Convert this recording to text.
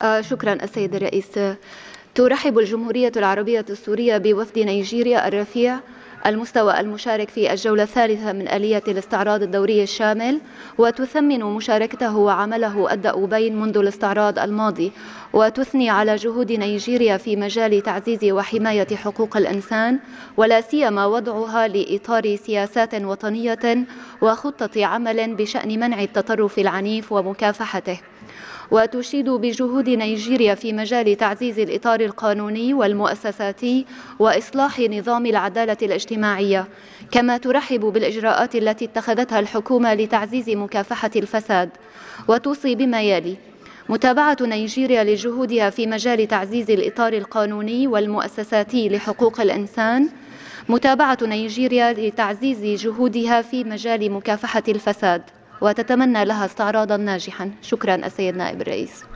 شكرا السيد الرئيس. ترحب الجمهورية العربية السورية بوفد نيجيريا الرفيع المستوى المشارك في الجولة الثالثة من آلية الاستعراض الدوري الشامل، وتثمن مشاركته وعمله الدؤوبين منذ الاستعراض الماضي، وتثني على جهود نيجيريا في مجال تعزيز وحماية حقوق الإنسان، ولا سيما وضعها لإطار سياسات وطنية وخطة عمل بشأن منع التطرف العنيف ومكافحته. وتشيد بجهود نيجيريا في مجال تعزيز الإطار القانوني والمؤسساتي وإصلاح نظام العدالة الاجتماعية، كما ترحب بالإجراءات التي اتخذتها الحكومة لتعزيز مكافحة الفساد، وتوصي بما يلي: متابعة نيجيريا لجهودها في مجال تعزيز الإطار القانوني والمؤسساتي لحقوق الإنسان، متابعة نيجيريا لتعزيز جهودها في مجال مكافحة الفساد، وتتمنى لها استعراضا ناجحا. شكرا السيد نائب الرئيس.